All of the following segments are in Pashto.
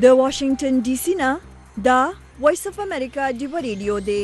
د واشنگټن ډي سي نه دا وایس اف امریکا ډیو ریډیو دی.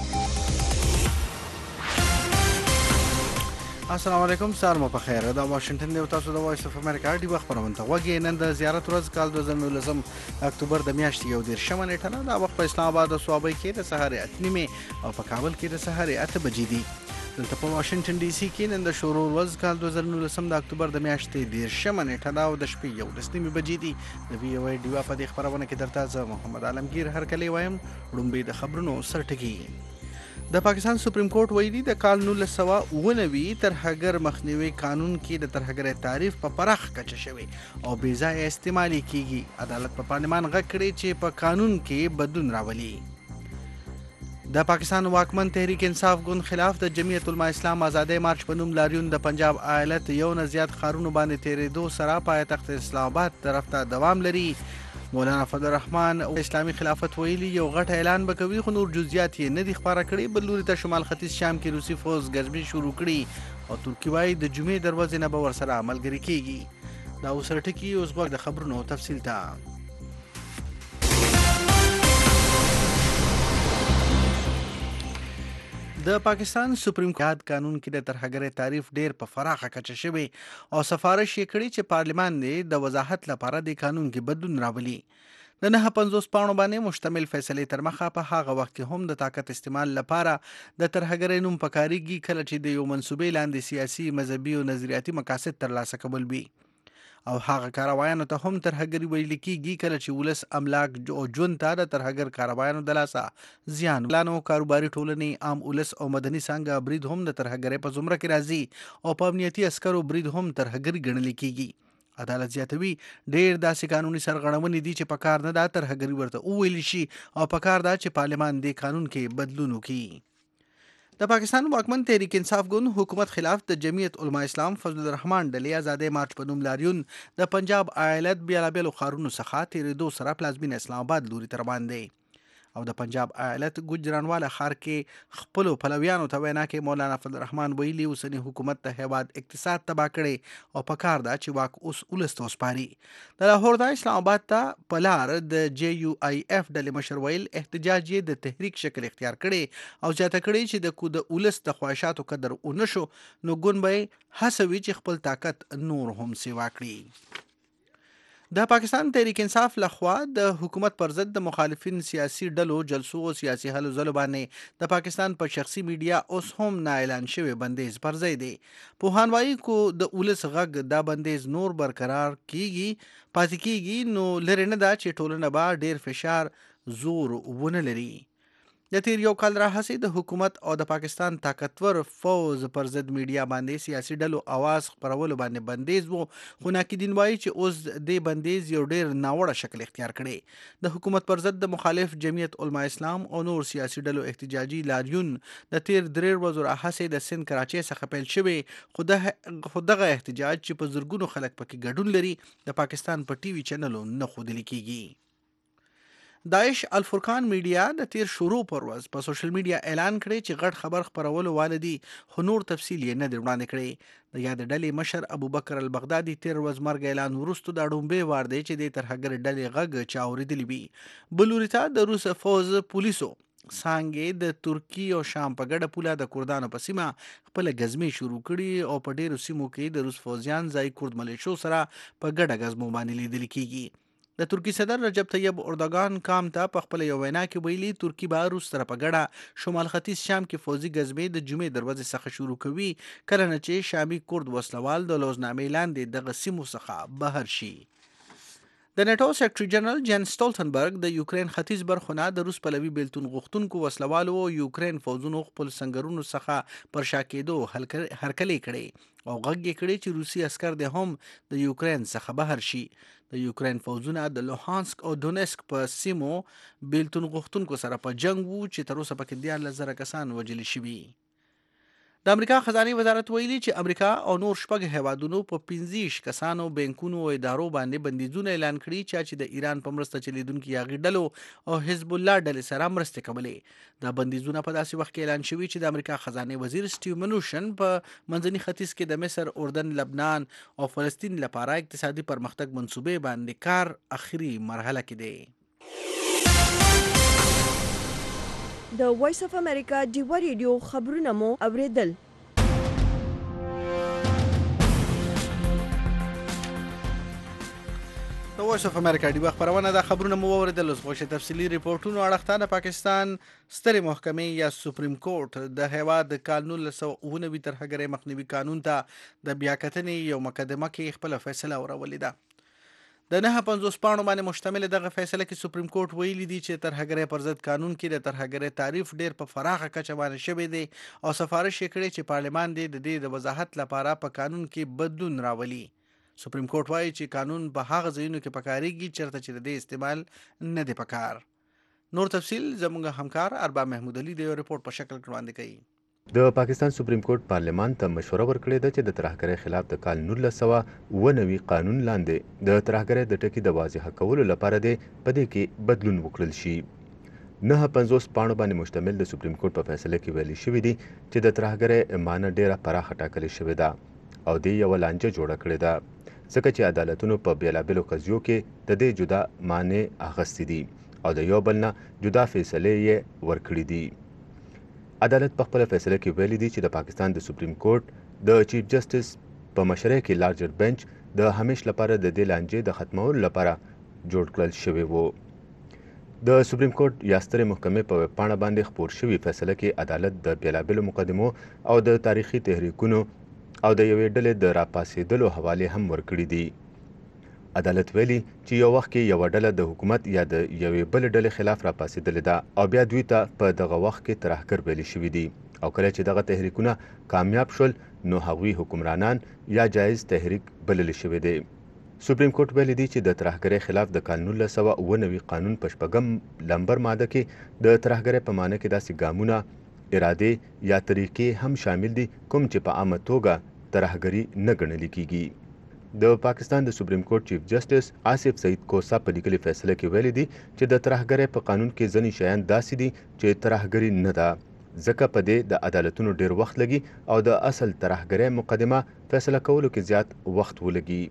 السلام علیکم، سهار مو په خیر. دا واشنگټن دی او تاسو د وایس اف امریکا ډیو خبرونه ته غوږی. نن د زیارت ورځ کال 2019 اکتوبر د میاشتې 11 نیټه نه. دا وخت په اسلام آباد او صوابۍ کې د سهار 8:30 او په کابل کې د سهار 8 بجې دي. دلته په واشنگټن ډي سي کې نن د شروع ورځ کال 2019 د اکتوبر د میاشتې 10 نیټه ده او د شپې 11 بجې دي. د وی او ای ډیو په دې خبرونه کې درته زه محمد عالمگیر هرکلی وایم. وړومبی د خبرونو سرټکی. د پاکستان سپریم کورټ ویلي د کال 1999 ترهګر مخنیوي قانون کې د ترهګر تعریف په پراخ کچه شوی او بې ځایه استعمالي کیږي. عدالت په پارلمان غږ کړی چې په قانون کې بدلون راولي. د پاکستان واکمن تحریک انصاف ګوند خلاف د جمعیت علما اسلام آزادۍ مارچ په نوم لاریون د پنجاب ایالت یو نه زیات ښارونو باندې تیرېدو سره پایتخت اسلام آباد طرف ته دوام لري. مولانا فضل الرحمن اسلامي خلافت ویلي یو غټ اعلان به کوي، خو نور جزئیات یې نه دي خپاره کړي. بل لوري ته شمال ختیځ شام کې روسي فوز ګزمې شروع کړي او ترکي وایي د جمعې دروازې نه به ورسره ملګري کیږي. دا اوس ټکي اوس غوږ د خبرونو تفصیل ته. د پاکستان سپریم کورټ قانون کې د ترهګرۍ تعریف ډیر په فراخه کچه شوی او سفارش یې کړی چې پارلمان دې د وضاحت لپاره د قانون کې بدلون راولي. د 950 پاڼو باندې مشتمل فیصلې تر مخه په هغه وخت کې هم د طاقت استعمال لپاره د ترهګرۍ نوم پکاريږي کله چې د یو منسوبې لاندې سیاسي، مذهبي او نظریاتي مقاصد ترلاسه کول وي او هغه کاروایانو ته هم ترهګري ویل کېږي کله چې ولس املاک او ژوند ته د ترهګر کاروایانو د لاسه زیان لانو. کاروباري ټولنې، عام ولس او مدني څانګه برید هم د ترهګرۍ په زمره کې راځي او په امنیتي عسکرو برید هم ترهګري ګڼل کېږي. عدالت زیاتوي ډیر داسې قانوني سرغړونې دي چې په کار نه ده ترهګري ورته وویل شي او په کار ده چې پارلمان دې قانون کې بدلون وکړي. د پاکستان واکمن تحریک انصاف ګوند حکومت خلاف د جمعیت علما اسلام فضل الرحمن ډلې آزادۍ مارچ په نوم لاریون د پنجاب ایالت بیلابیلو ښارونو څخه تیرېدو سره پلازمینه اسلام آباد لوري ته روان دی او د پنجاب ایالت ګجرانواله ښار کې خپلو پلویانو ته وینا کې مولانا فضل الرحمن ویلي اوسني حکومت د هیواد اقتصاد تباه کړي او په کار ده چې واک اوس ولس ته وسپاري. د لاهور د اسلام آباد ته په لار د جے یو آی اف ډلې مشر ویل احتجاج یې د تحریک شکل اختیار کړي او زیاته کړي چې د ولس د خواهشاتو قدر ونه شو نو ګوند به هڅوي چې خپل طاقت نور هم سیوا کړي. د پاکستان تحریک انصاف لخوا د حکومت پر ضد د مخالفین سیاسي ډلو جلسو او سیاسي هلو ځلو باندې د پاکستان په شخصي میډیا اوس هم نه اعلان شوی بندیز پر ځای دی. پوهان وایي کو د ولس غږ دا بندیز نور برقرار پاتې کیږي نو لري نه دا چې ټولنه به ډیر فشار زور ونه لري. د تیر یو کال راهیسې د حکومت او د پاکستان طاقتور فوز پر ضد میډیا باندې سیاسي ډلو आवाज خپرولو باندې بندیز وو، خو ناقدین وایي چې اوس د بندیز یو ډیر ناوړه شکل اختیار کړي. د حکومت پر ضد د مخالف جمعیت علما اسلام او نور سیاسي ډلو احتجاجي لاریون د تیر 3 ورځو راهیسې د سند کراچۍ څخه پیل شوی، خو دغه احتجاج چې په زرګونو خلک پکې ګډون لري د پاکستان په ټي وي چینلو نه ښودل کیږي. داعش الفرقان میډیا د تیر شروع پر ورځ په سوشل میډیا اعلان کړی چې غټ خبر خپرولو والدي، خو نور تفصیل یې نه دی وړاندې کړی. د یاد ډلې مشر ابوبکر البغدادي تیر ورځ مرګ اعلان وروسته د ډومبې وار دی چې د ترهګر ډلې غږ چا اورېدلی وي. بل لوري ته د روس فوز پولیسو څانګې د ترکي او شام په ګډه پوله د کردانو په سیمه خپل ګزمې شروع کړي او په ډیرو سیمو کې د روس فوزیان ځای کورد ملیشو سره په ګډه ګزمو باندې لیدل کیږي. د ترکی صدر رجب طیب اردوغان کام ته په خپل یو وینا کې ویلي ترکی به روس سره په ګډه شمال ختیځ شام کې فوزي ګزمې د جمعې دروازې څخه شروع کوي کله نه چې شامي کورد وسلوال د لوزنامې لاندې دغه سیمو څخه بهر شي. د نیټو سیکرټري جنرال جن سټولټنبرګ د یوکرين ختیځ برخو نه د روس پلوي بیلتون غوښتونکو وسلوالو او یوکرين فوزونو خپل سنگرونو څخه پر شا کېدو هرکلی کړي او غږ یې کړی چې روسي عسکر د هم د یوکرين څخه بهر شي. د یوکرين فوزونه د لوهانسک او دونیسک په سیمو بیلتون غوښتونکو سره په جنگ وو چې تر اوسه پکې 14,000 کسان وژل شوي. د امریکا خزانه وزارت ویلي چې امریکا او نور شپږ هیوادونو په 15 کسانو بانکونو او ادارو باندې بندیزونه اعلان کړي چې د ایران په مرسته چلیدونکو یاغي ډلو او حزب الله ډلې سره مرسته کولې. دا بندیزونه په داسې وخت کې اعلان شوي چې د امریکا خزانه وزیر سټیو منوشن په منځني ختیځ کې د مصر، اردن، لبنان او فلسطین لپاره اقتصادي پرمختګ منصوبې باندې کار اخري مرحله کې دی. د وایس اف امریکا ډیوا ریډیو خبرونه مو اوریدل. د وایس اف امریکا ډیوا خبرونه د خبرونه مو اوریدل. اوس غوښه تفصیلی ریپورتونو اړخته د پاکستان سترې محکمې یا سپریم کورټ د هیواد د کال 1999 ترهګرۍ مخنیوي قانون ته د بیاکتنې یو مقدمه کې خپل فیصله ورولې ده. د 950 پاڼو باندې مشتمل دغه فیصله کې سپریم کورټ ویلي دی چې ترهګرۍ پر ضد قانون کې د ترهګرۍ تعریف ډیر په فراخه کچه باندې شوی دی او سفارش یې کړی چې پارلمان دې د دې د وضاحت لپاره په قانون کې بدلون راولي. سپریم کورټ وایي چې قانون په هغه ځایونو کې پکاريږي چېرته چې د دې استعمال نه دی پکار. نور تفصیل زموږ همکار ارباب محمود علي د یو ریپورت په شکل وړاندې کوي. د پاکستان سپریم کورټ پارلمان ته مشوره ورکړې ده چې د ترهګرۍ خلاف د کال 1999 قانون لاندې د ترهګرۍ د ټکي د واضح کولو لپاره دی په دې کې بدلون وکړل شي. 950 پاڼو باندې مشتمل د سپریم کورټ په فیصله کې ویلي شوی دی چې د ترهګرۍ معنی ډیره پراخه ټاکلې شوې ده او دې یو لانجه جوړه کړې ده ځکه چې عدالتونو په بیلابېلو قضیو کې د دې جدا معنی اخیستې دي او د یو بل نه جدا فیصلې یې ورکړې دي. عدالت په خپل فیصله کې ویلي دی چې د پاکستان د سپریم کورټ د چیف جسټس په مشرۍ کې لارجر بنچ د همیش لپاره د دې لانجې د ختمولو لپاره جوړ کړل شوی وو. د سپریم کورټ یا سترې محکمې په ویب پاڼه باندې خپور شوي فیصله کې عدالت د بیلابېلو مقدمو او د تاریخي تحریکونو او د یوې ډلې د راپاسېدلو حوالې هم ورکړي دي. عدالت ویلي چې یو وخت کې یو ډله د حکومت یا د یوې بل ډلې خلاف راپاسېدلې ده او بیا دوی ته په دغه وخت کې ترهګر ویلي شوي دي او کله چې دغه تحریکونه کامیاب شول نو هغوی حکمرانان یا جایز تحریک بللی شوي دي. سپریم کورټ ویلي دی چې د ترهګرۍ خلاف د کال 1999 قانون په 8 لمبر ماده کې د ترهګرۍ په معنی کې داسې ګامونه، ارادې یا طریقې هم شامل دي کوم چې په عامه توګه ترهګري نه ګڼل کیږي. د پاکستان د سپریم کورټ چیف جسټس آصف سعید کوسا په لیکلي فیصله کې ویلي دي چې د ترهګرۍ په قانون کې ځینې شیان داسې دي چې ترهګري نه ده ځکه په دې د عدالتونو ډیر وخت لګي او د اصل ترهګرۍ مقدمه فیصله کولو کې زیات وخت ولګي.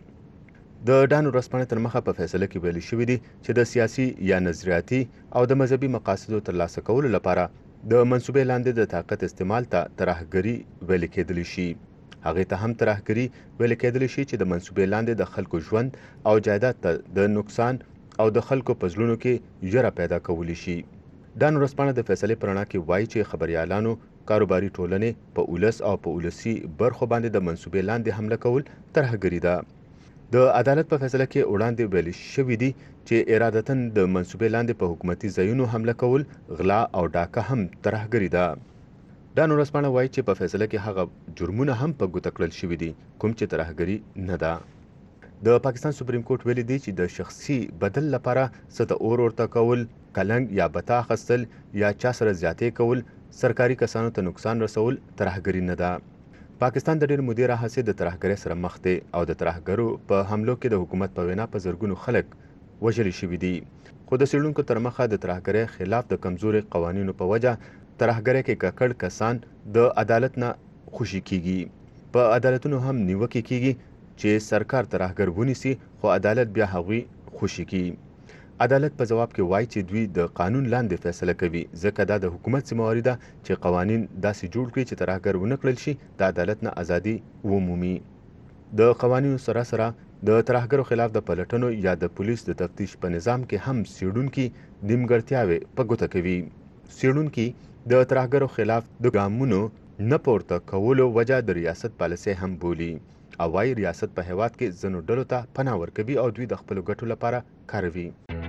د ډان ورځپاڼې تر مخه په فیصله کې ویلي شوي دي چې د سیاسي یا نظریاتي او د مذهبي مقاصدو ترلاسه کولو لپاره د منصوبې لاندې د طاقت استعمال ته ترهګري ویل کېدلی شي. هغې ته هم ترهګري ویل کېدلی شي چې د منصوبې لاندې د خلکو ژوند او جایداد ته د نقصان او د خلکو په زړونو کې یره پیدا کولی شي. ډان ورځپاڼه د فیصلې په رڼا کې وایي چې خبریالانو، کاروباري ټولنې په اولس او په اولسي برخو باندې د منصوبې لاندې حمله کول ترهګري ده. د عدالت په فیصله کې وړاندې ویل شوي دي چې ارادتاً د منصوبې لاندې په حکومتي ځایونو حمله کول، غلا او ډاکه هم ترهګري ده. ډان ورځپاڼه وایي چې په فیصله کې هغه جرمونه هم په ګوته کړل شوي دي کوم چې ترهګري نه ده. د پاکستان سپریم کورټ ویلي دی چې د شخصي بدل لپاره څه ته اور ورته کول، کلنګ یا بتا اخیستل یا چا سره زیاتې کول، سرکاري کسانو ته نقصان رسول ترهګري نه ده. پاکستان د ډېر مودې راهیسې د ترهګرۍ سره مخ دی او د ترهګرو په حملو کې د حکومت په وینا په زرګونو خلک وژل شوي دي. خو د څېړونکو تر مخه د ترهګرۍ خلاف د کمزوري قوانینو په وجه ترهګرۍ کې ککړ کسان د عدالت نه خوشي کیږي. په عدالتونو هم نیوکې کیږي چې سرکار ترهګر ونیسي خو عدالت بیا هغوی خوشي کیږي. عدالت په جواب کې وایي چې دوی د قانون لاندې فیصله کوي ځکه دا د حکومت ذمہواري ده چې قوانین داسې جوړ کړي چې ترهګر ونه کړل شي د عدالت نه ازادي ومومي. د قوانینو سره سره د ترهګرو خلاف د پلټنو یا د پولیس د تفتیش په نظام کې هم څېړونکي نیمګړتیاوې په ګوته کوي. څېړونکي د ترهګرو خلاف د ګامونو نه پورته کولو وجه د ریاست پالیسۍ هم بولي او وايي ریاست په هیواد کې ځینو ډلو ته پناه ورکوي او دوی د خپلو ګټو لپاره کاروي.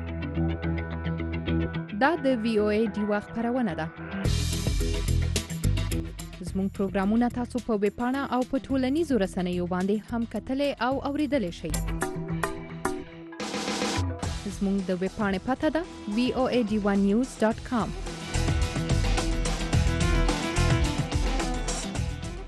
دا د وی او ای ډیوا خبرونه ده. زموږ پروګرامونه تاسو په ویب پاڼه او په ټولنیزو رسنیو باندې هم کتلای او اوریدلای شئ. زموږ د ویب پاڼې پته ده voad1news.com.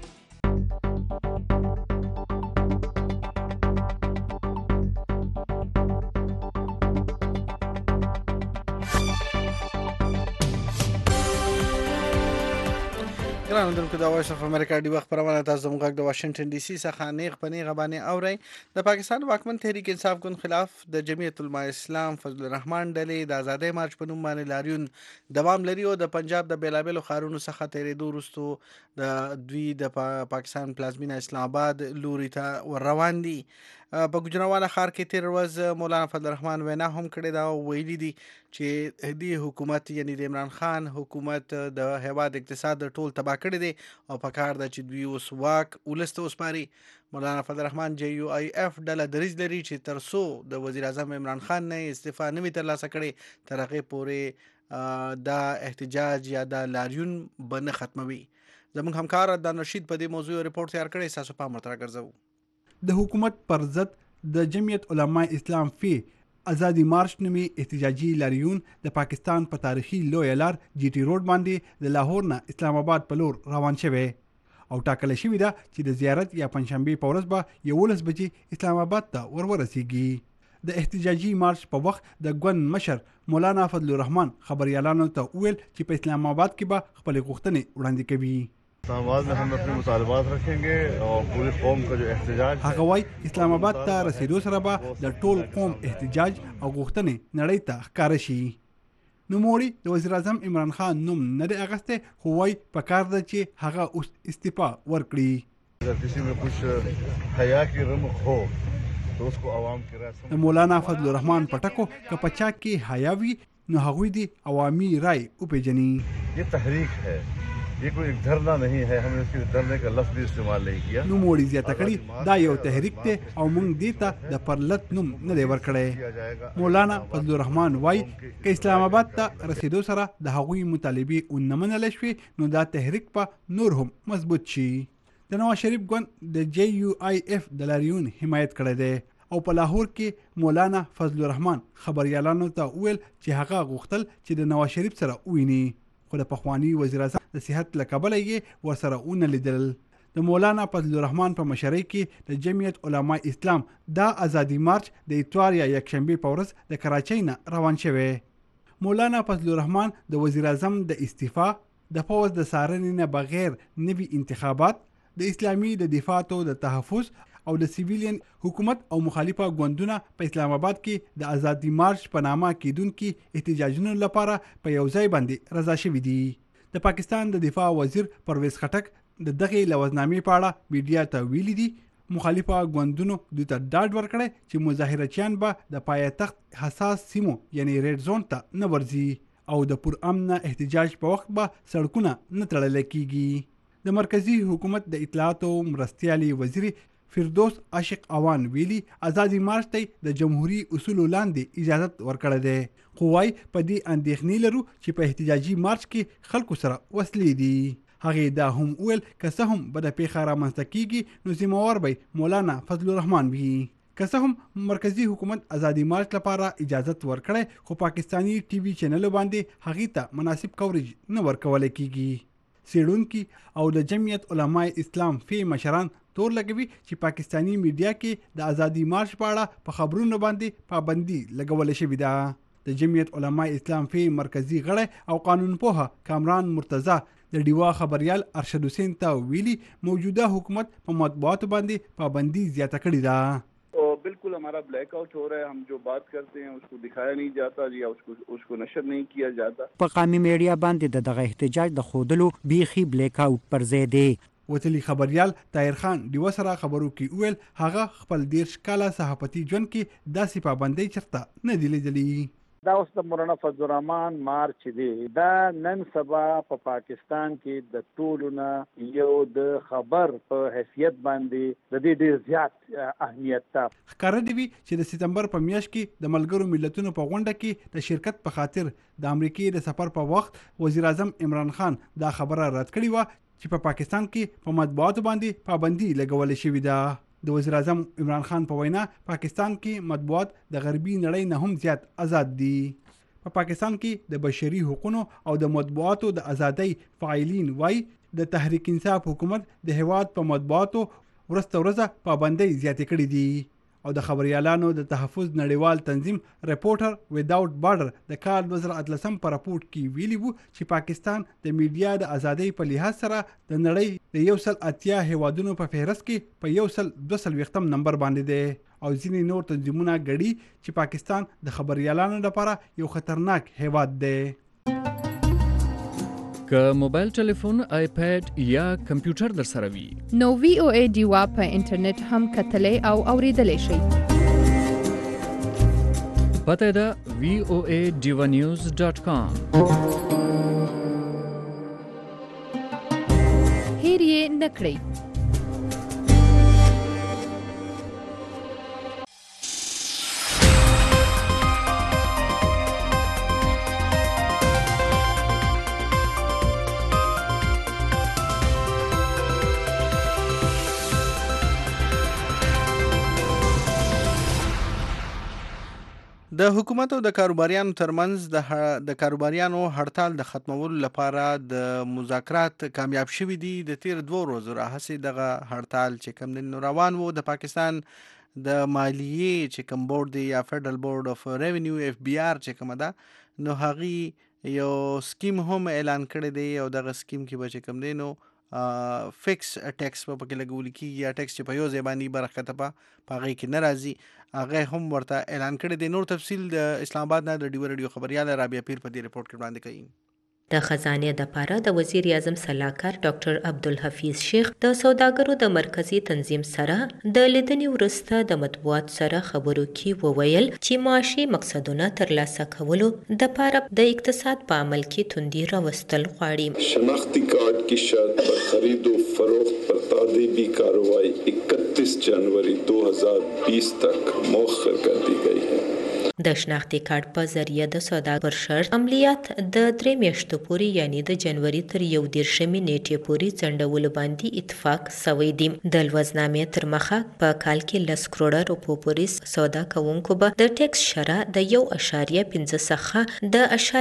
ګرانو دونکو د وایس اف امریکا دی وخت پرونه تاسو موږ د واشنگټن ډي سي څخه نیغ په نیغه باندې اورئ. د پاکستان واکمن تحریک انصاف ګوند خلاف د جمعیت العلماء اسلام فضل الرحمن ډلې د آزادۍ مارچ په نوم باندې لاریون دوام لري او د پنجاب د بیلابیلو ښارونو څخه تیرېدو وروسته د دوی د پاکستان پلازمینه اسلام آباد لوري ته ور روان دي. په ګوجرانواله ښار کې تیر ورځ مولانا فضل الرحمن وینا هم کړې ده او ویلي دي چې دې حکومت یعنی د عمران خان حکومت د هیواد اقتصاد ټول تباه کړی دی او په کار ده چې دوی اوس واک ولس ته وسپاري. مولانا فضل الرحمن JUIF ډله دریځ لري چې تر څو د وزیر اعظم عمران خان نه استعفا نه وي ترلاسه کړې تر هغې پورې دا احتجاج یا دا لاریون به نه ختموي. زموږ همکار عدنان رشید په دې موضوع رپورټ تیار کړی، ستاسو پام ورته راګرځوو. د حکومت پر ضد د جمعیت علماء اسلام فی ازادي مارش نومي احتجاجي لاریون د پاکستان په تاریخي لویه لار GT روډ باندې د لاهور نه اسلام آباد په لور روان شوی او ټاکل شوی ده چې د زیارت یا پنځشنبه په ورځ به 11 بجې اسلام آباد ته ورسیږي. د احتجاجي مارش په وخت د ګوند مشر مولانا فضل الرحمن خبريالانو ته ویل چې په اسلام آباد کې به خپل غوښتنې وړاندې کوي. اسلام آباد में हम अपने मुतालबात रखेंगे और पूरी कौम का जो एहतजाज هغه وايي اسلام آباد ته رسیدو سره به د ټول قوم احتجاج او غوښتنې نړۍ ته ښکاره شي. نوموړي د وزیر اعظم عمران خان نوم نه دی اخیستی خو وايي په کار ده چې هغه اوس استعفا ورکړي. अगर किसी में कुछ हया की रमक हो तो उसको आवाम की राय د مولانا फضل الرحمन پټکو که پچا کې حیا وي نو هغوی دی عوامي رای وپیژني. ये तहरीक है, ये कोई एक धरना नहीं है, हमने इसके धरने का लफ्ज़ भी इस्तेमाल नहीं किया. نوموړي زیاته کړي دا یو تحریک دی او موږ دې ته د پرلت نوم نه دی ورکړی. مولانا فضل الرحمن وايي که اسلام آباد ته رسیدو سره د هغوی مطالبې ونه منل شوي نو دا تحریک په نور هم مضبوط شي. د نواز شریف ګوند د JUIF د لاریون حمایت کړی دی او په لاهور کې مولانا فضل الرحمن خبريالانو ته ویل چې هغه غوښتل چې د نواز شریف سره وویني خو د پخوانی وزیر اعظم د صحت له کبله یې ورسره ونه لیدل. د مولانا فضل الرحمن په مشرۍ کې د جمعیت علماء اسلام دا ازادي مارچ د اتوار یا یکشنبه په ورځ د کراچۍ نه روان شوی. مولانا فضل الرحمن د وزیر اعظم د استعفا د پوز د سارنې نه بغیر نوي انتخابات د اسلامي د دفاعاتو د تحفظ او د سیویلین حکومت او مخالفه ګوندونه په اسلام آباد کې د آزادي مارچ په نامه کېدونکي احتجاجونو لپاره په یو ځای باندې رضا شوي دي. د پاکستان د دفاع وزیر پرویز خټک د دغه لوزنامې په اړه میډیا ته ویلي دي مخالفه ګوندونو دوی ته ډاډ ورکړی چې مظاهرچیان به د پایتخت حساس سیمو یعنی ریډ زون ته نه ورځي او د پرامن احتجاج په وخت به سړکونه نه تړل کیږي. د مرکزی حکومت د اطلاعات او مرستیالي وزیر فردوس عاشق اوان ویلي آزادي مارچ ته د جمهوریت اصول لاندې اجازه ورکړه ده خو وايي په دې اندېښنې لرو چې په احتجاجي مارچ کې خلکو سره وسلې دي. هغه دا هم ویل که څه هم به د پیښه رامنځته کیږي نو ذمہوار به مولانا فضل الرحمن وي. که څه هم مرکزی حکومت آزادي مارچ لپاره اجازه ورکړي خو پاکستانی TV چینل باندې هغه ته مناسب کوریج نه ورکول کیږي. سیډونکي او د جمعیت علماء اسلام فی مشران تور لګوي چې پاکستانی میډیا کې د آزادي مارچ په اړه په خبرونو باندې پابندي لګول شوې ده. د جمعیت علماء اسلام فی مرکزی غړی او قانون پوها کامران مرتضی د ډیوا خبريال ارشد حسین ته ویلي موجوده حکومت په مطبوعات باندې پابندي زیاته کړې ده. बिल्कुल हमारा ब्लैकआउट हो रहा है, हम जो बात करते हैं उसको दिखाया नहीं जाता या उसको नशर नहीं किया जाता. په قومي میډیا باندې دغه احتجاج د خودلو بیخي بلیکاوټ پر ځای دی. وتلی خبريال طاهر خان دیو سره خبرو کې ویل هغه خپل 13 کاله صحافتي ژوند کې داسې پابندۍ چرته نه دی لیدلې. دا اوس د مولانا فضل الرحمن مارچ دی دا نن سبا په پاکستان کې د ټولو نه یو د خبر په حیثیت باندې د دې ډیر زیات اهمیت ده. ښکاره دی چې د سپتمبر په میاشت کې د ملګرو ملتونو په غونډه کې د شرکت په خاطر د امریکای د سفر په وخت وزیر اعظم عمران خان دا خبره رد کړې و چې په پاکستان کې په مطبوعاتو باندې پابندي لګول شوې ده. د وزیر اعظم عمران خان په وینا پاکستان کې مطبوعات د غربي نړۍ نه هم زیات آزاد دي. په پاکستان کې د بشري حقوقو او د مطبوعاتو د ازادۍ فعالین وای د تحریک انصاف حکومت د هواد په مطبوعاتو ورځ پابندۍ زیاتې کړې دي او د خبريالانو د تحفظ نړیوال تنظیم ریپورټر ویداوت بارډر د کال 2013 په راپورټ کې ویلي وو چې پاکستان د میډیا د ازادۍ په لحاظ سره د نړۍ د 180 هیوادونو په فهرست کې په 122 نمبر باندې دی او ځینې نور تنظیمونه ګړي چې پاکستان د خبريالانو لپاره یو خطرناک هیواد دی. که موبایل ټلیفون، آیپیډ یا کمپیوټر در سره وي نو VOA ډیوا په انټرنیټ هم کتلی او اوریدلی شئ. پته ده voadivanews.com. هیر یې نه کړئ. د حکومت او د کاروباریانو ترمنځ د کاروباریانو هړتال د ختمولو لپاره د مذاکرات کامیاب شوي دي. د تیر 2 ورځو راهیسې دغه هړتال چې کوم دین روان وو د پاکستان د مالیې چې کوم بورډ دی یا فدرال بورډ اف ریونیو FBR چې کومه ده نو هغه یو سکیم هم اعلان کړی دی او دغه سکیم کې به چې کوم دی نو فکس ټیکس په پکې لګول کیږي یا ټیکس چې په یو ځای باندې برخه ته په هغه کې نه راځي هغه هم ورته اعلان کړی دی. نور تفصیل د اسلام آباد نه د ډیو رادیو خبريال رابعه پیر په دې رپورټ کې وړاندې کوي. د خزانه د پاره د وزیر اعظم صلاحکار ډاکټر عبدالحفیظ شیخ د سوداګرو د مرکزی تنظیم سره د لیدنې وروسته د مطبوعات سره خبرو کې وویل چې معاشي مقصدونه ترلاسه کولو د پاره د اقتصاد په عمل کې توندي راوستل غواړي. شناختی کارت کی شرط پر خرید و فروخت پر تادیبی کارروائی 31 جنوری 2020 تک مؤخر کر دی گئی ہے. د شناختی کارت په ذریعہ د سوداګر شرط عملیات د 3 میاشتو پورې یعنی د جنوري تر 1 نیټې پورې ځنډول باندې اتفاق شوی دی. د لوزنامې تر مخه په کال کې 10 کروڑه روپو پورې سودا کوونکو به د ټیکس شرح د 1.5 څخه د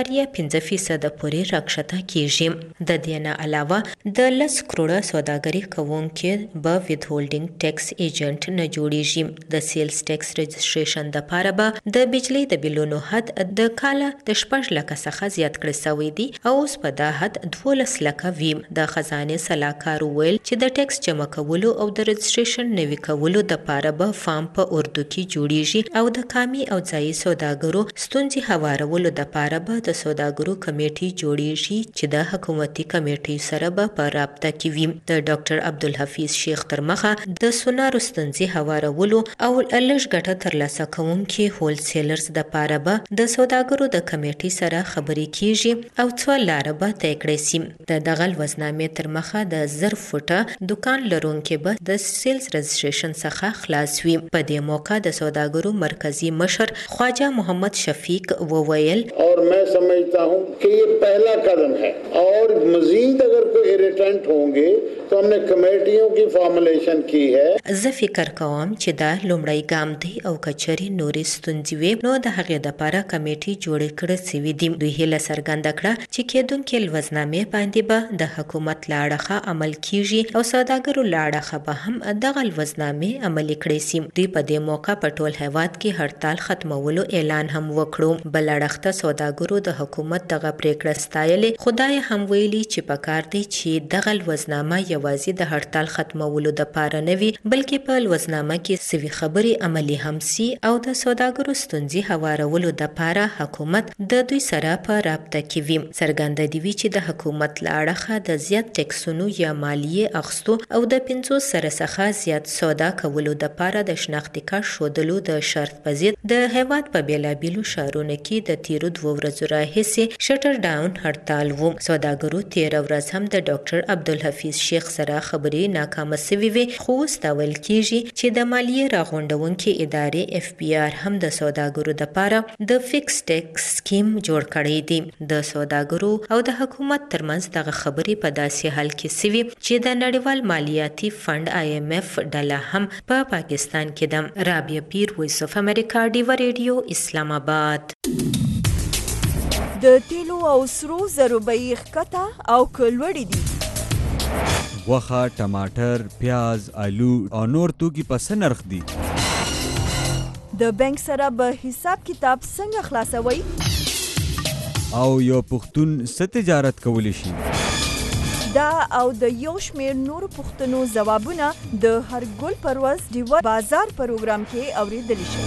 0.5% پورې راکښته کیږي. د دې نه علاوه د 10 کروڑه سوداګری کوونکو به وید هولډینګ ټیکس ایجنټ نه جوړیږي. د سیلز ټیکس رجسټریشن د لپاره به د بجلی د بیلونو حد د کاله د 6 لکه څخه زیات کړی شوی دی او اوس په دا حد 12 لکه وي. د خزانه صلاحکار ویل چې د ټیکس جمع کولو او د رجسټریشن نوي کولو د لپاره به فارم په اردو کې جوړیږي او د کامي او ځایي سوداګرو ستونزې هوارولو د لپاره به د سوداګرو کمیټي جوړیږي چې د حکومتي کمیټي سره به په رابطه کې وي. د ډاکټر عبدالحفیظ شیخ تر مخه د سونارو ستونزې هوارولو او لږ ګټه ترلاسه کوونکي هول سیلرز د لپاره به د سوداګرو د کمیټي سره خبرې کیږي او څو لارې به طی کړې شي. د دغه وزنامې تر مخه د 1000 فوټه دکان لرونکي به د سیلز رجسټریشن څخه خلاص وي. په دې موقع د سوداګرو مرکزی مشر خواجه محمد شفیق وویل اور میں سمجھتا ہوں کہ یہ پہلا قدم ہے اور مزید اگر کوئی ایریٹنٹ ہوں گے تو ہم نے کمیٹیوں کی فارمولیشن کی ہے. زه فکر کوم چې دا لومړی ګام دی او کچري نورې ستونزې وي نو د هغې دپاره کمیټې جوړې کړې سوي دي. دوی هیله څرګنده کړه چې کېدونکې لوزنامې باندې به د حکومت له اړخه عمل کیږي او سوداګرو له اړخه به هم دغه لوزنامې عملي کړې سي. دوی په دې موقع په ټول هیواد کې هړتال ختمولو اعلان هم وکړو. بل اړخ ته سوداګرو د حکومت دغه پریکړه ستایلې. خدای هم ویلي چې پکار دی چې دغه لوزنامه یوازې د هړتال ختمولو دپاره نه وي بلکې په لوزنامه کې سوي خبرې عملي هم سي او د سوداګرو ستونزې هوارولو دپاره حکومت د دوی سره په رابطه کې وي. څرګنده دي وي چې د حکومت له اړخه د زیات ټیکسونو یا مالیې اخیستو او د 50 سره څخه زیات سودا کولو دپاره د شناختي کارت ښودلو د شرط په ضد د هیواد په بیلابیلو ښارونو کې د تیرو 2 ورځو راهیسې شټر ډاون هړتال و. سوداګرو تیره ورځ هم د ډاکټر عبدالحفیظ شیخ سره خبرې ناکامه سوي وي خو اوس دا ویل کیږي چې د مالیې راغونډونکې ادارې FBR هم د سوداګرو دپاره د فکس ټیکس سکیم جوړ کړی دی. د سوداګرو او د حکومت ترمنځ دغه خبرې په داسې حال کې سوي چې د نړیوال مالیاتي فند IMF ډله هم په پاکستان کې ده. رابعه پیر، وایس اف امریکا، ډیو ریډیو، اسلام آباد. د تیلو او سرو زرو بیې ښکته او کلوړې دي. غوښه، ټماټر، پیاز، آلو او نور توکي په څه نرخ دي؟ د بانک سره به حساب کتاب څنګه خلاصوي او یو پښتون څه تجارت کولی شي دا او د یو شمېر نورو پوښتنو ځوابونه د هر ګل پر ورځ ډیوه بازار پروګرام کې اورېدلی شي.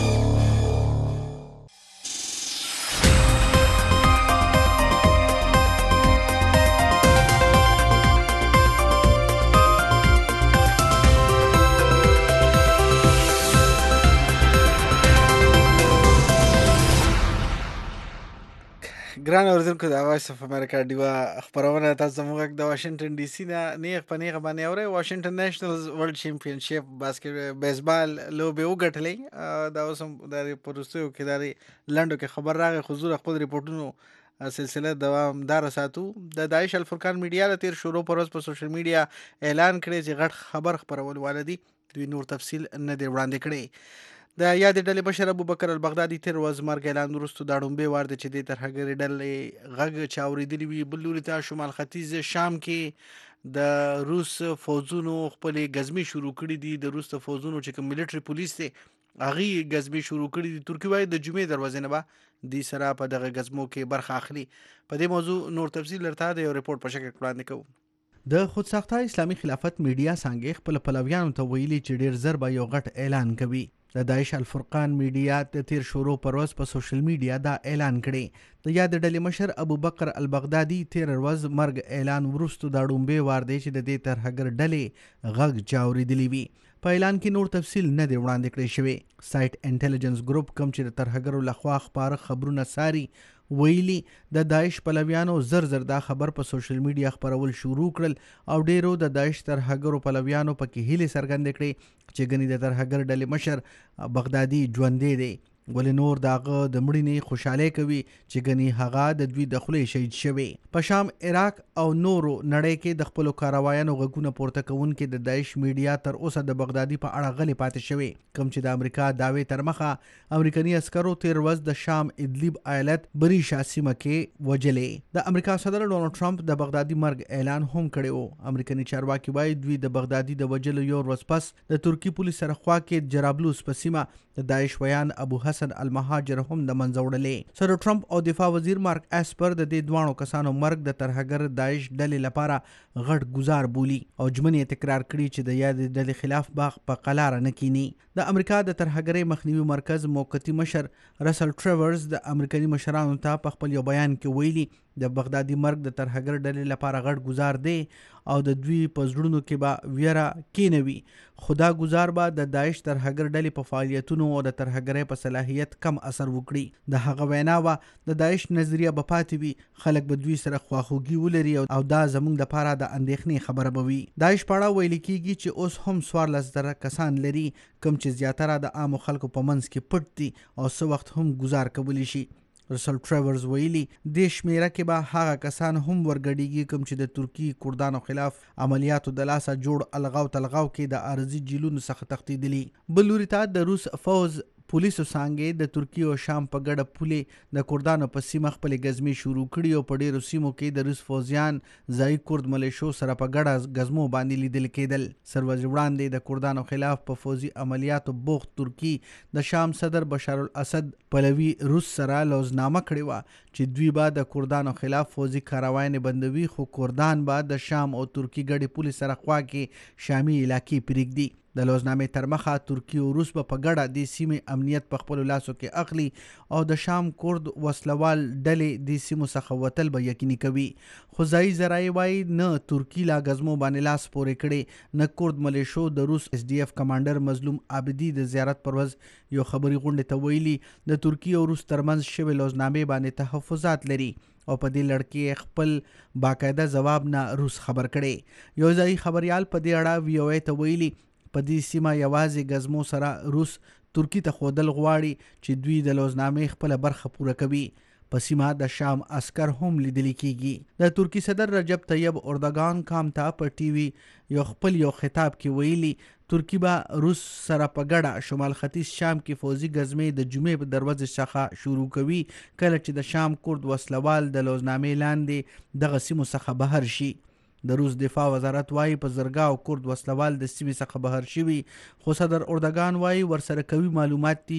ګران اوریدونکو د وایس اف امریکا ډیوا خبرونه تاسو موږ د واشنگټن ډي سي نه نیغ په نیغه باندې اورئ. واشنگټن نیشنلز ورلد چیمپionship باسکټ بیسبال لوبې وګټلې دا اوس هم د پروستیو کې د لنډو کې خبر راغی. حضور خپل ریپورټونو سلسله دوامدار ساتو. د داعش الفرقان میډیا له تیر شروع پر ورځ په سوشل میډیا اعلان کړی چې غټ خبر خپرول والدي دوی نور تفصیل نه دی وړاندې کړی. د یادې ډلې مشر ابوبکر البغدادي تیر ورځ مرګ اعلان وروسته دا ډومبې وار دی چې د ترهګرې ډلې غږ چې اورېدلي وي. بل لوري ته شمال ختیځ شام کې د روس فوځونو خپلې ګزمې شروع کړي دي. د روس فوځونو چې کوم ملیټري پولیس دی هغې ګزمې شروع کړي دي. ترکیه وایي د جمعې دروازې نه به دوی سره په دغه ګزمو کې برخه اخلي. په دې موضوع نور تفصیل درته د یو ریپورټ په شکل وړاندې کوو. د خودساخته اسلامي خلافت میډیا څانګې خپل پلویانو ته ویلي چې ډیر زر به یو غټ اعلان کوي. د داعش الفرقان میډیا د تیر شروع پر ورځ په سوشل میډیا دا اعلان کړی. د یادې ډلې مشر ابوبکر البغدادي تیر ورځ مرګ اعلان وروسته دا ډومبې وار دی چې د دې ترهګر ډلې غږ چا اورېدلی وي. په اعلان کې نور تفصیل نه دی وړاندې کړی شوی. سایټ انټیلیجنس ګروپ کوم چې د ترهګرو لخوا خپاره خبرونه ساري ویلي د داعش پلویانو زر دا خبر په سوشل میډیا خپرول شروع کړل او ډیرو د داعش ترهګرو پلویانو پکې هیلې څرګندې کړې چې ګنې د ترهګر ډلې مشر بغدادي ژوندی دی ولې نور داغه د مړینې خوشحالي کوي چې ګنې هغه د دوی د خولې شهید شوی. په شام عراق او نورو نړۍ کې د خپلو کاروایانو غږونه پورته کوونکې د داعش میډیا تر اوسه د بغدادي په اړه غلې پاتې شوی کوم چې د امریکا دعوې تر مخه امریکایي عسکرو تیر ورځ د شام ادلیب ایالت بریشا سیمه کې وجلې. د امریکا صدر ډونالډ ټرمپ د بغدادي مرګ اعلان هم کړی و. امریکایي چارواکي وایي دوی د بغدادي د وجلو یو ورځ پس د ترکی پولیس سره خوا کې جرابلوس په سیمه د داعش ویان ابو حسن المهاجر هم د منځه وړلې. صدر ټرمپ او دفاع وزیر مارک اسپر د دې دوانو کسانو مرګ د ترهګر داعش ډلې لپاره غټ ګزار بولی او ژمنې تکرار کړي چې د یادې ډلې خلاف باغ په قلاره نه کینی. د امریکا د ترهګرۍ مخنیوي مرکز موقتي مشر رسل ټریورز د امریکایي مشرانو ته په خپل یو بیان کې ویلي د بغدادي مرګ د ترهګر ډلې لپاره غټ ګزار دی او د دوی په زړونو کې به ویره کینوي. خدا گزار به د داعش ترهګر ډلې په فعالیتونو او د ترهګرۍ په صلاحیت کم اثر وکړي. د هغه وینا وه د داعش نظریه به پاتې وي خلک به دوی سره خواخوږي ولري او دا زموږ دپاره د اندېښنې خبره به وي. داعش په اړه ویل کېږي چې اوس هم 14,000 کسان لري کوم چې زیاتره د عامو خلکو په منځ کې پټ دي او څه وخت هم گزار کولی شي. رسل ټریورز ویلي د شمیره کې به هغه کسان هم ورګډیږي کوم چې د ترکی کردانو خلاف عملیاتو د لاسه جوړ الغاو تلغاو کې د ارضي جیلونو څخه تښتېدلي. بل لوري ته د روس فوز پولیسو څانګې د ترکیې او شام په ګډه پولې د کردانو په سیمه خپلې ګزمې شروع کړي او په ډېرو سیمو کې د روس فوزیان ځایي کرد ملیشو سره په ګډه ګزمو باندې لیدل کېدل. سر ورځې وړاندې د کردانو خلاف په فوزي عملیاتو بوخت ترکي د شام صدر بشار الاسد پلوي روس سره لوزنامه کړې وه چې دوی به د کردانو خلاف فوزي کاروایانې بندوي خو کردان به د شام او ترکي ګډې پولې سره خوا کې شامي علاقې پرېږدي. د لوزنامې تر مخه ترکیه او روس به په ګډه د سیمې امنیت په خپلو لاسو کې اخلي او د شام کرد وسلوال ډلې د سیمو څخه وتل به یقیني کوي. خو ځایي ذرایع وایي نه ترکي لا ګزمو باندې لاس پورې کړی نه کرد ملیشو. د روس SDF کمانډر مظلوم عابدي د زیارت پر ورځ یو خبري غونډې ته ویلي د ترکیه او روس ترمنځ شوې لوزنامې باندې تحفظات لري او په دې لړ کې خپل باقاعده ځواب نه روس خبر کړی. یو ځایي خبریال په دې اړه VOA ته ویلي په دې سیمه یوازې ګزمو سره روس ترکی ته ښودل غواړي چې دوی د لوزنامې خپله برخه پوره کوي. په سیمه د شام عسکر هم لیدلی کیږي. د ترکی صدر رجب طیب اردوغان کام ته په TV یو خطاب کې ویلي ترکی به روس سره په ګډه شمال ختیځ شام کې فوزي ګزمې د جمعې په دروازې څخه شروع کوي کله چې د شام کرد وسلوال د لوزنامې لاندې دغه سیمو څخه بهر شي. د روس دفاع وزارت وایي په زرګاو کرد وسلوال د سیمې څخه بهر شوي خو صدر اردوغان وایي ورسره قوي معلومات دي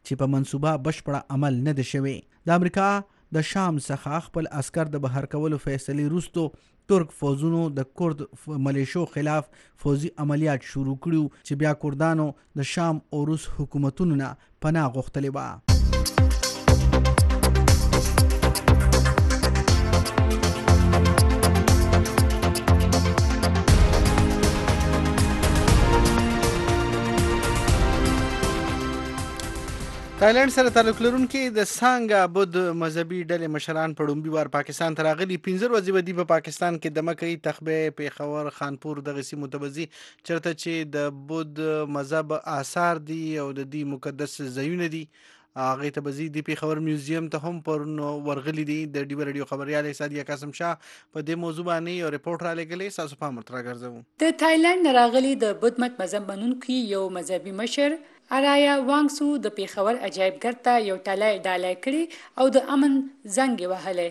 چې په منصوبه بشپړه عمل نه دی شوی. د امریکا د شام څخه خپل عسكر د بهر کولو فیصلې وروسته ترک فوزونو د کورد ملیشو خلاف فوزي عملیات شروع کړیو چې بیا کردانو د شام او روس حکومتونو نه پناه غوښتلې وه. تایلند سره تعلق لرونکي د سانګا بود مذهبي ډلې مشران په ډومبي وار پاکستان ته راغلي. 15 ورځې به دي په پاکستان کې د مکې، تخبه، پیښور، خانپور دغه سیمو ته به ځي چېرته چې د بود مذهب آثار دي او د دې مقدس ځایونه دي. هغې ته به ځي. د پیښور میوزیم ته هم پرون ورغلي دي. د ډیوه رادیو خبریال سادیه قاسم شاه په دې موضوع باندې یو رپورټ رالیږلی. ستاسو پام ورته راګرځوو. د تایلند نه راغلي د بود مذهب منونکي یو مذهبي مشر ارایا وانګسو د پیښور عجایبګر ته یو ټالی ډالۍ کړي او د امن زنګ یې وهلی.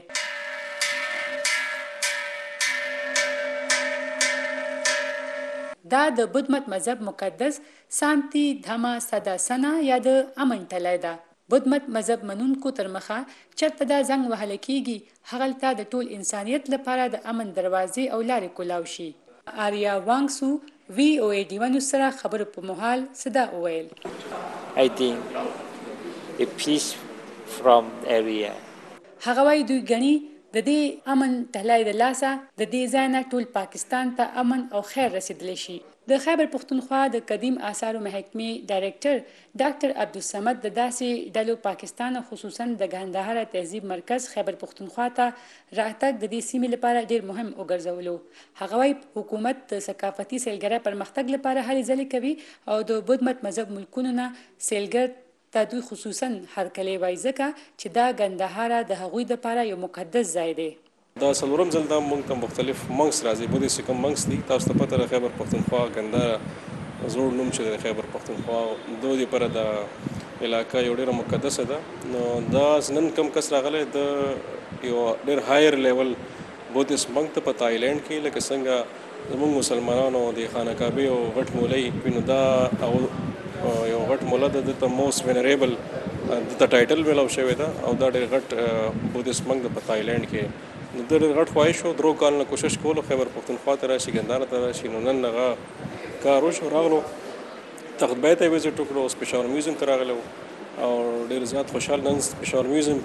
دا د بدمت مذهب مقدس سانتی دھما سداسنا یا د امن ټالی ده. بدمت مذهب منونکو تر مخه چرته دا زنګ وهلی کیږي هغلته د ټول انسانیت لپاره د امن دروازې او لارې کولاو شي. آریا وانګسو VOA دیوانو سره خبرو په مهال صدا وویل. I think the peace from area. هغه وايي دوی ګڼي د دې امن ټالی د لاسه د دې ځای نه ټول پاکستان ته امن او خیر رسیدلی شي. د خیبر پښتونخوا د قدیم آثارو محکمې ډایرکټر ډاکټر عبدالصمد د داسې ډلو پاکستان خصوصا د ګندهارا تهذیب مرکز خیبر پښتونخوا ته راتګ د دې سیمې لپاره ډیر مهم وګرځولو. هغه وايي حکومت د ثقافتي سیلګرۍ پرمختګ لپاره هلې ځلې کوي او د بدمت مذهب ملکونو نه سیلګر ته دوی خصوصا هرکلی وایي ځکه چې دا ګندهارا د هغوی دپاره یو مقدس ځای دی. دا څلورم ځل دا موږ ته مختلف منګس راځي. بودی چې کوم منګس دي تاسو ته پته ده خیبر پښتونخوا ګندهارا زوړ نوم چې د خیبر پښتونخوا دوی لپاره د علاقه یو ډېره مقدسه ده. نو دا نن کم کس راغلی د یو ډېر هایر لیول بودیس منګ ته په تایلند کې لکه څنګه زموږ مسلمانانو د خانه کعبې او غټ مولوي وینو دا یو غټ مولا د ته موست وینریبل د ټایټل ملو شوی ده او دا ډېر غټ بودیس منګ د په تایلند کې د ډېر غټ خواهش و. درو کال نه کوشش کولو خیبر پښتونخوا ته راشي ګندهارا ته راشي. نو نن هغه کار وشو راغلو تختبای ته ویزټ وکړو. اوس پېښور میوزیم ته راغلی او ډېر زیات خوشحال. نن پېښور میوزیم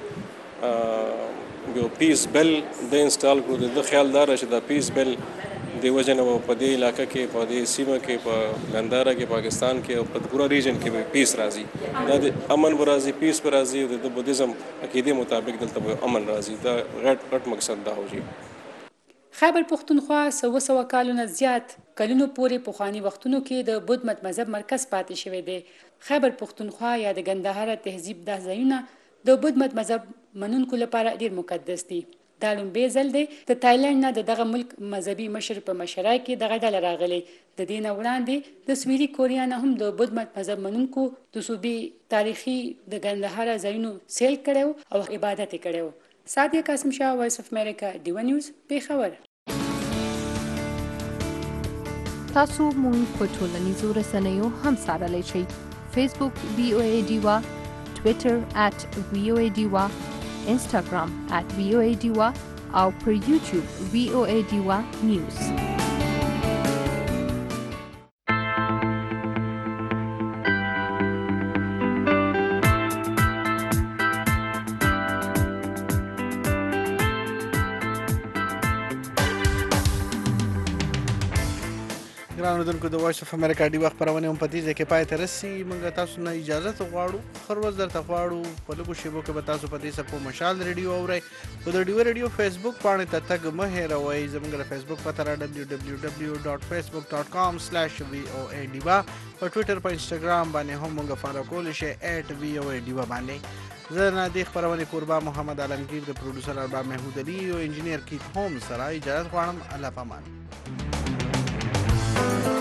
کې یو پیس بل د انسټال کړو. د خیال دار چې دا پیس بل د وجه نه په دې علاقه کې په دې سیمه کې په ګندهارا کې پاکستان کې او په پورا ریجن کې به پیس راځي. دا د امن به راځي، پیس به راځي. د بودیزم عقیدې مطابق دلته به امن راځي. دا غټ مقصد دا هوجي. خیبر پښتونخوا 100 کالونه زیات کلونو پورې پخواني وختونو کې د بدمت مذهب مرکز پاتې شوی دی. خیبر پښتونخوا یا د ګندهارا تهذیب دا ځایونه د بدمت مذهب منونکو لپاره ډیر مقدس دي. دا لومبې ځل دی د تایلند نه دغه ملک مذهبي مشر په مشرۍ کې دغه ډله راغلی. د دې نه وړاندې د سویلي کوریا نه هم د بدمت مذهب منونکو د صوبې تاریخي د ګندهارا ځایونو سیل کړی او عبادت یې کړی. سادیه قاسم شاه، وایس اف امریکا، ډیوه نیوز، پیښور. تاسو مونږ په ټولنیزو رسنیو هم څارلی شئ. فیسبوک VOA ډیوا، ټویټر @VOA ډیوا، انسټاګرام @VOA ډیوا او پر یوټیوب VOA ډیوا نیوز. ګرانو دونکو د وایس اف امریکا ډیوه خپرونه هم په دې ځای کې پای ته رسي. موږ تاسو نه اجازه غواړو. ښه ورځ درته غواړو. په لږو شیبو کې به تاسو په دې څپو مشال ریډیو اورئ. خو د ډیوه ریډیو فیسبوک پاڼې ته تګ مه هېروئ. زموږ د فیسبوک پته را www.facebook.com/VOA ډیوه. په ټویټر په انسټاګرام باندې هم موږ فالو کولی شئ @VOA ډیوه باندې. زه نه دې خپرونې کوربه محمد عالمگیر د پروډوسر ارباب محمود علي او انجینیر کیت هوم سره اجازه غواړم. الله پامان.